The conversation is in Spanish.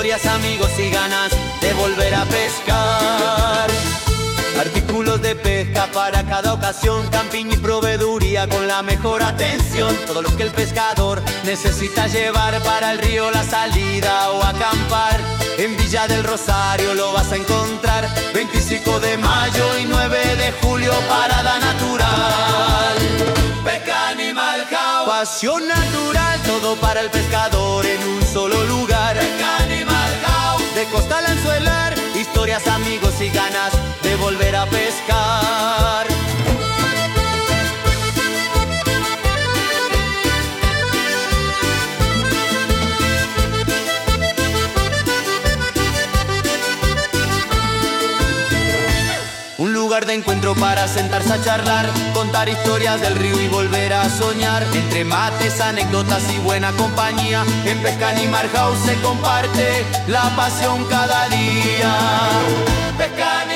Historias, amigos y ganas de volver a pescar. Artículos de pesca para cada ocasión, camping y proveeduría con la mejor atención. Todo lo que el pescador necesita llevar para el río, la salida o acampar. En Villa del Rosario lo vas a encontrar. 25 de mayo y 9 de julio, parada natural. Pesca Animal House, pasión natural, todo para el pescador en un solo lugar. Pesca Animal House, de costa al anzuelar, historias, amigos y ganas de volver a pescar. Un lugar de encuentro para sentarse a charlar, contar historias del río y volver a soñar. Entre mates, anécdotas y buena compañía, en Pesca Animal House se comparte la pasión cada día. Pesca